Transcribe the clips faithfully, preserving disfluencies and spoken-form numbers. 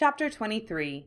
Chapter twenty-three.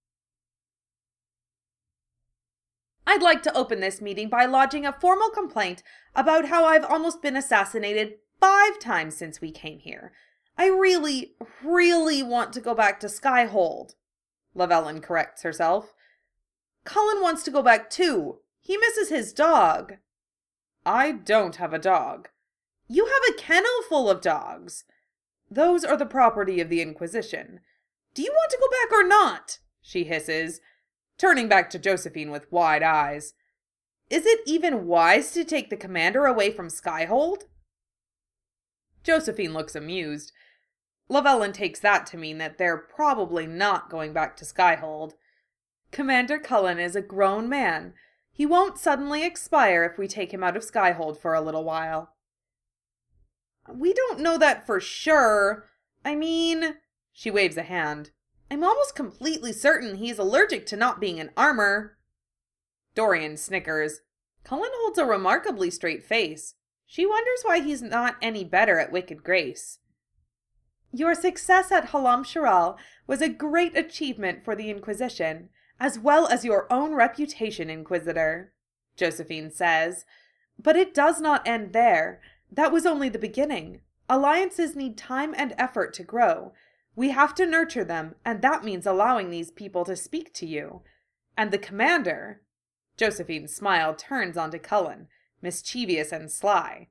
I'd like to open this meeting by lodging a formal complaint about how I've almost been assassinated five times since we came here. I really, really want to go back to Skyhold. Llewellyn corrects herself. Cullen wants to go back too. He misses his dog. I don't have a dog. You have a kennel full of dogs. Those are the property of the Inquisition. Do you want to go back or not? She hisses, turning back to Josephine with wide eyes. Is it even wise to take the commander away from Skyhold? Josephine looks amused. Llewellyn takes that to mean that they're probably not going back to Skyhold. Commander Cullen is a grown man. He won't suddenly expire if we take him out of Skyhold for a little while. We don't know that for sure. I mean, she waves a hand. I'm almost completely certain he's allergic to not being in armor. Dorian snickers. Cullen holds a remarkably straight face. She wonders why he's not any better at Wicked Grace. Your success at Halam Sharal was a great achievement for the Inquisition, as well as your own reputation, Inquisitor, Josephine says. But it does not end there. That was only the beginning. Alliances need time and effort to grow. We have to nurture them, and that means allowing these people to speak to you. And the commander... Josephine's smile turns onto Cullen, mischievous and sly.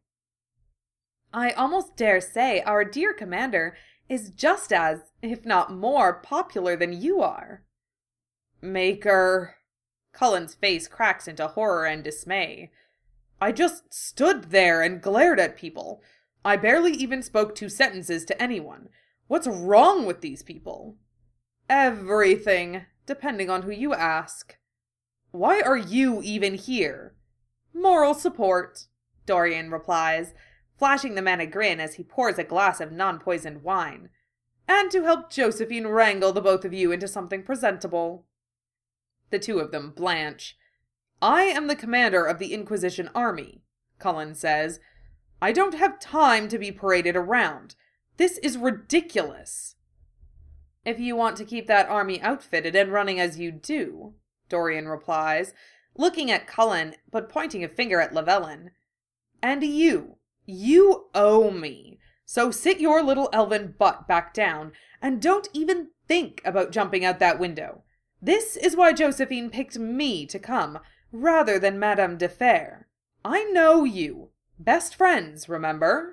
I almost dare say our dear commander is just as, if not more, popular than you are. Maker... Cullen's face cracks into horror and dismay. I just stood there and glared at people. I barely even spoke two sentences to anyone. What's wrong with these people? Everything, depending on who you ask. Why are you even here? Moral support, Dorian replies, flashing the man a grin as he pours a glass of non-poisoned wine. And to help Josephine wrangle the both of you into something presentable. The two of them blanch. I am the commander of the Inquisition army, Cullen says. I don't have time to be paraded around. This is ridiculous. If you want to keep that army outfitted and running as you do, Dorian replies, looking at Cullen but pointing a finger at Llewellyn. And you, you owe me. So sit your little elven butt back down and don't even think about jumping out that window. This is why Josephine picked me to come, rather than Madame de Fer. I know you. Best friends, remember?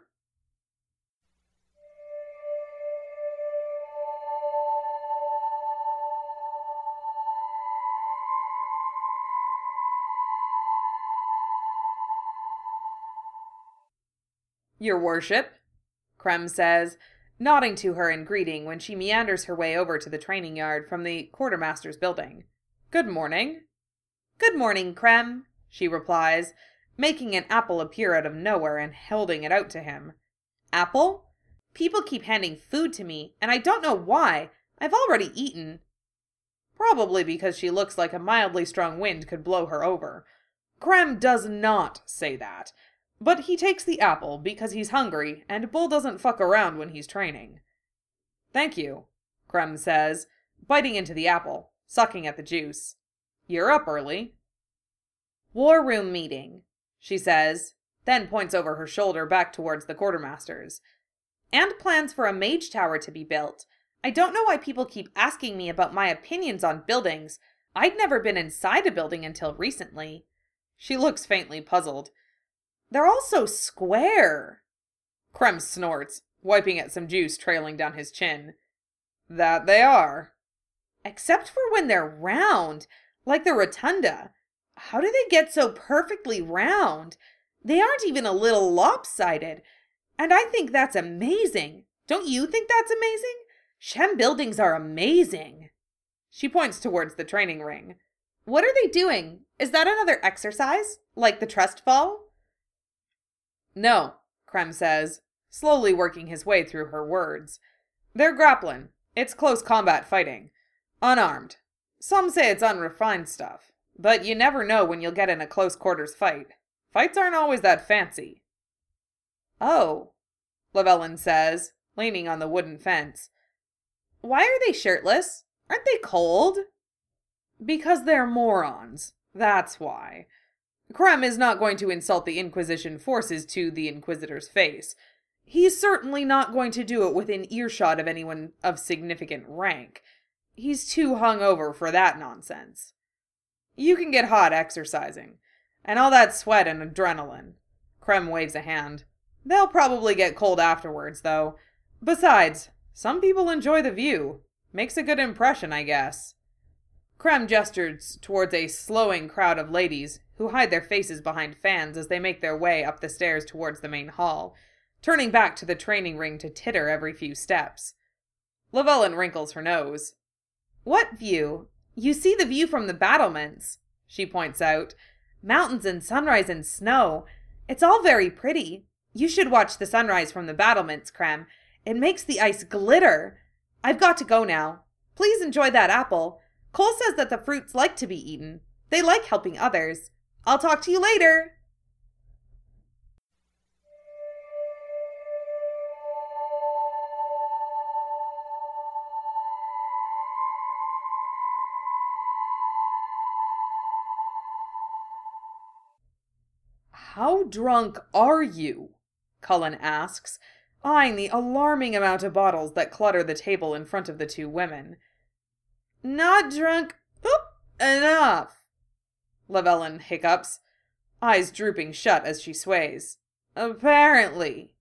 Your worship, Krem says, nodding to her in greeting when she meanders her way over to the training yard from the quartermaster's building. Good morning. Good morning, Krem, she replies, making an apple appear out of nowhere and holding it out to him. Apple? People keep handing food to me, and I don't know why. I've already eaten. Probably because she looks like a mildly strong wind could blow her over. Krem does not say that. But he takes the apple because he's hungry, and Bull doesn't fuck around when he's training. Thank you, Krem says, biting into the apple, sucking at the juice. You're up early. War room meeting, she says, then points over her shoulder back towards the quartermasters. And plans for a mage tower to be built. I don't know why people keep asking me about my opinions on buildings. I'd never been inside a building until recently. She looks faintly puzzled. They're all so square. Krem snorts, wiping at some juice trailing down his chin. That they are. Except for when they're round, like the rotunda. How do they get so perfectly round? They aren't even a little lopsided. And I think that's amazing. Don't you think that's amazing? Shem buildings are amazing. She points towards the training ring. What are they doing? Is that another exercise? Like the trust fall? No, Krem says, slowly working his way through her words. They're grappling. It's close combat fighting. Unarmed. Some say it's unrefined stuff, but you never know when you'll get in a close quarters fight. Fights aren't always that fancy. Oh, Llewellyn says, leaning on the wooden fence. Why are they shirtless? Aren't they cold? Because they're morons. That's why. Krem is not going to insult the Inquisition forces to the Inquisitor's face. He's certainly not going to do it within earshot of anyone of significant rank. He's too hungover for that nonsense. You can get hot exercising. And all that sweat and adrenaline. Krem waves a hand. They'll probably get cold afterwards, though. Besides, some people enjoy the view. Makes a good impression, I guess. Krem gestures towards a slowing crowd of ladies who hide their faces behind fans as they make their way up the stairs towards the main hall, turning back to the training ring to titter every few steps. Llewellyn wrinkles her nose. What view? You see the view from the battlements, she points out. Mountains and sunrise and snow. It's all very pretty. You should watch the sunrise from the battlements, Krem. It makes the ice glitter. I've got to go now. Please enjoy that apple. Cole says that the fruits like to be eaten. They like helping others. I'll talk to you later. How drunk are you? Cullen asks, eyeing the alarming amount of bottles that clutter the table in front of the two women. Not drunk oop, enough, Llewellyn hiccups, eyes drooping shut as she sways. Apparently.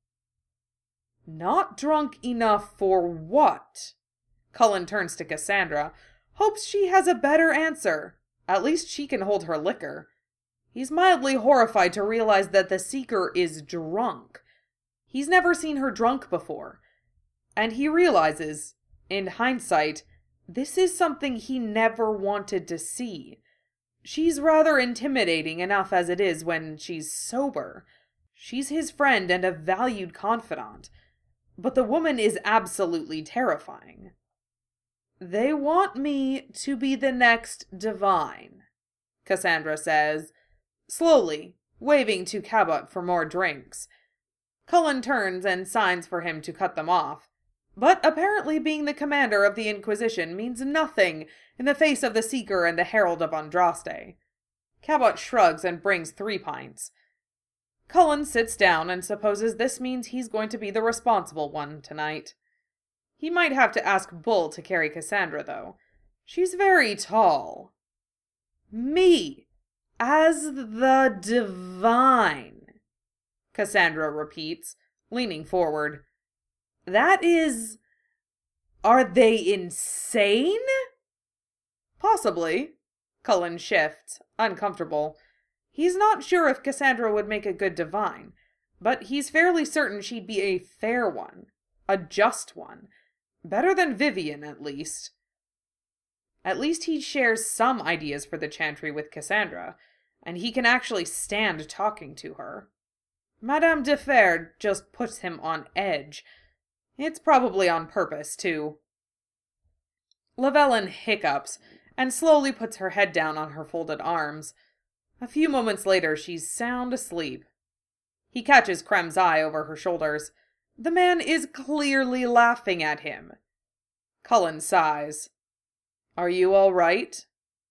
Not drunk enough for what? Cullen turns to Cassandra, hopes she has a better answer. At least she can hold her liquor. He's mildly horrified to realize that the Seeker is drunk. He's never seen her drunk before. And he realizes, in hindsight, this is something he never wanted to see. She's rather intimidating enough as it is when she's sober. She's his friend and a valued confidant. But the woman is absolutely terrifying. They want me to be the next divine, Cassandra says, slowly, waving to Cabot for more drinks. Cullen turns and signs for him to cut them off. But apparently being the commander of the Inquisition means nothing in the face of the Seeker and the Herald of Andraste. Cabot shrugs and brings three pints. Cullen sits down and supposes this means he's going to be the responsible one tonight. He might have to ask Bull to carry Cassandra, though. She's very tall. Me, as the divine, Cassandra repeats, leaning forward. That is... Are they insane? Possibly. Cullen shifts, uncomfortable. He's not sure if Cassandra would make a good divine, but he's fairly certain she'd be a fair one. A just one. Better than Vivian, at least. At least he shares some ideas for the Chantry with Cassandra, and he can actually stand talking to her. Madame de Fer just puts him on edge. It's probably on purpose, too. Llewellyn hiccups and slowly puts her head down on her folded arms. A few moments later, she's sound asleep. He catches Krem's eye over her shoulders. The man is clearly laughing at him. Cullen sighs. Are you all right?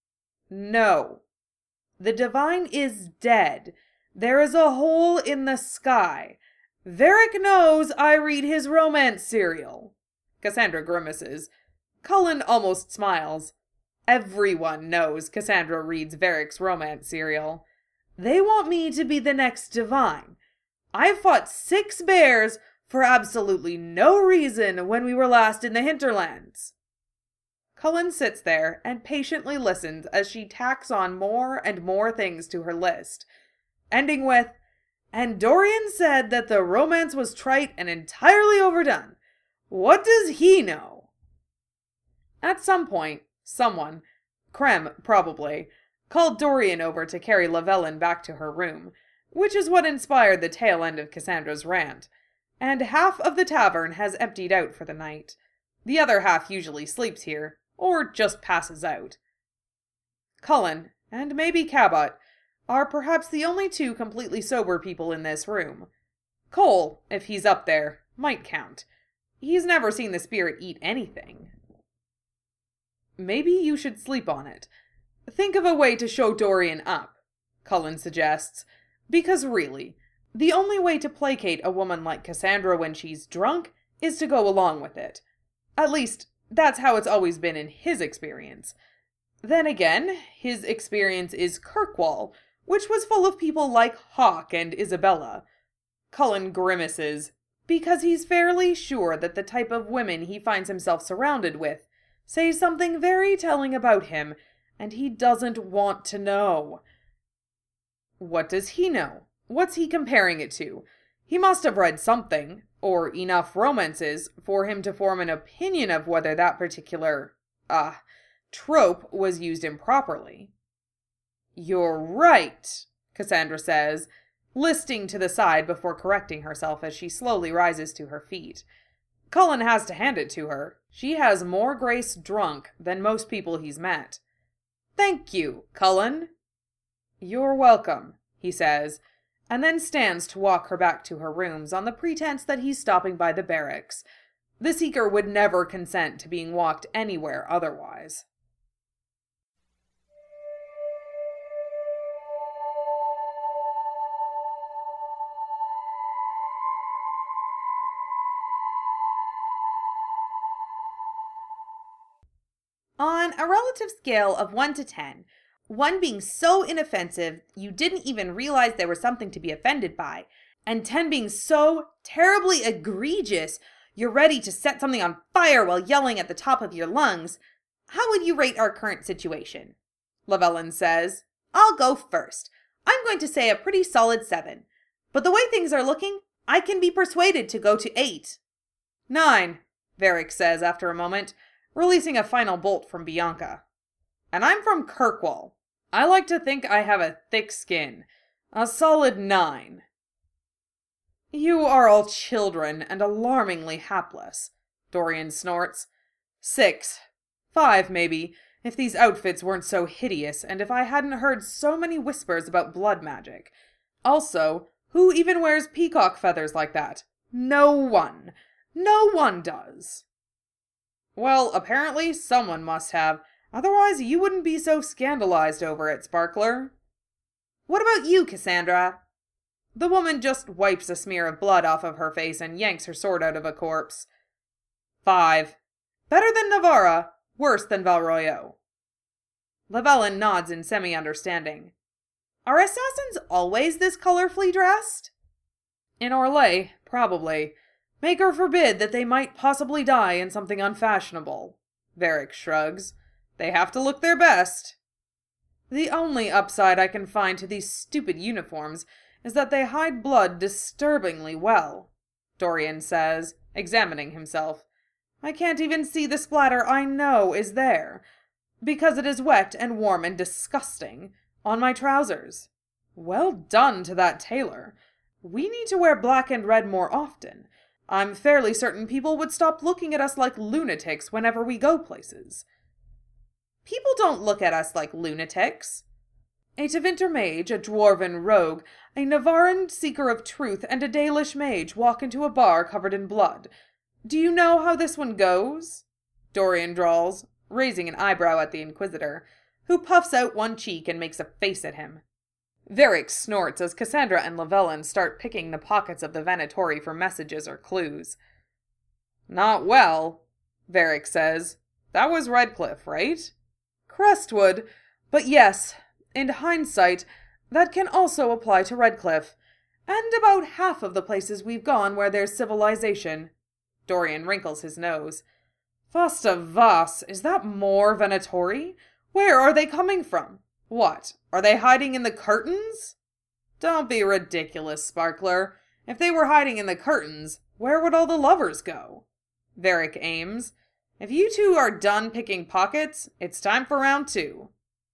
No. The divine is dead. There is a hole in the sky. Varric knows I read his romance serial. Cassandra grimaces. Cullen almost smiles. Everyone knows Cassandra reads Varric's romance serial. They want me to be the next divine. I fought six bears for absolutely no reason when we were last in the hinterlands. Cullen sits there and patiently listens as she tacks on more and more things to her list, ending with, and Dorian said that the romance was trite and entirely overdone. What does he know? At some point, someone, Krem probably, called Dorian over to carry Llewellyn back to her room, which is what inspired the tail end of Cassandra's rant, and half of the tavern has emptied out for the night. The other half usually sleeps here, or just passes out. Cullen, and maybe Cabot, are perhaps the only two completely sober people in this room. Cole, if he's up there, might count. He's never seen the spirit eat anything. Maybe you should sleep on it. Think of a way to show Dorian up, Cullen suggests, because really, the only way to placate a woman like Cassandra when she's drunk is to go along with it. At least, that's how it's always been in his experience. Then again, his experience is Kirkwall, which was full of people like Hawke and Isabella. Cullen grimaces, because he's fairly sure that the type of women he finds himself surrounded with say something very telling about him, and he doesn't want to know. What does he know? What's he comparing it to? He must have read something, or enough romances, for him to form an opinion of whether that particular, ah, uh, trope was used improperly. You're right, Cassandra says, listing to the side before correcting herself as she slowly rises to her feet. Cullen has to hand it to her. She has more grace drunk than most people he's met. Thank you, Cullen. You're welcome, he says, and then stands to walk her back to her rooms on the pretense that he's stopping by the barracks. The Seeker would never consent to being walked anywhere otherwise. On a relative scale of one to ten, one being so inoffensive you didn't even realize there was something to be offended by, and ten being so terribly egregious you're ready to set something on fire while yelling at the top of your lungs, how would you rate our current situation? Llewellyn says, I'll go first. I'm going to say a pretty solid seven. But the way things are looking, I can be persuaded to go to eight. Nine, Varric says after a moment, releasing a final bolt from Bianca. And I'm from Kirkwall. I like to think I have a thick skin. A solid nine. You are all children and alarmingly hapless, Dorian snorts. Six. Five, maybe, if these outfits weren't so hideous and if I hadn't heard so many whispers about blood magic. Also, who even wears peacock feathers like that? No one. No one does. Well, apparently someone must have. Otherwise you wouldn't be so scandalized over it, Sparkler. What about you, Cassandra? The woman just wipes a smear of blood off of her face and yanks her sword out of a corpse. Five. Better than Navarra, worse than Valroyo. Llewellyn nods in semi-understanding. Are assassins always this colorfully dressed? In Orlais, probably. Maker forbid that they might possibly die in something unfashionable. Varric shrugs. They have to look their best. The only upside I can find to these stupid uniforms is that they hide blood disturbingly well, Dorian says, examining himself. I can't even see the splatter I know is there, because it is wet and warm and disgusting, on my trousers. Well done to that tailor. We need to wear black and red more often. I'm fairly certain people would stop looking at us like lunatics whenever we go places. People don't look at us like lunatics. A Tevinter mage, a dwarven rogue, a Navaran seeker of truth, and a Dalish mage walk into a bar covered in blood. Do you know how this one goes? Dorian drawls, raising an eyebrow at the Inquisitor, who puffs out one cheek and makes a face at him. Varric snorts as Cassandra and Llewellyn start picking the pockets of the Venatori for messages or clues. Not well, Varric says. That was Redcliffe, right? Crestwood, but yes, in hindsight, that can also apply to Redcliffe, and about half of the places we've gone where there's civilization. Dorian wrinkles his nose. Fosta Vas, is that more Venatori? Where are they coming from? What, are they hiding in the curtains? Don't be ridiculous, Sparkler. If they were hiding in the curtains, where would all the lovers go? Varric aims. If you two are done picking pockets, it's time for round two.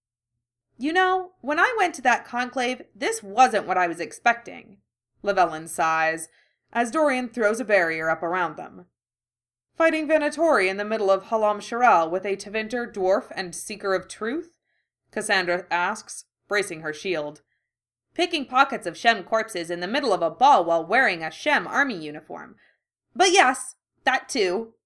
You know, when I went to that conclave, this wasn't what I was expecting. Llewellyn sighs, as Dorian throws a barrier up around them. Fighting Venatori in the middle of Halam Sharal with a Tevinter dwarf and seeker of truth? Cassandra asks, bracing her shield. Picking pockets of Shem corpses in the middle of a ball while wearing a Shem army uniform. But yes, that too.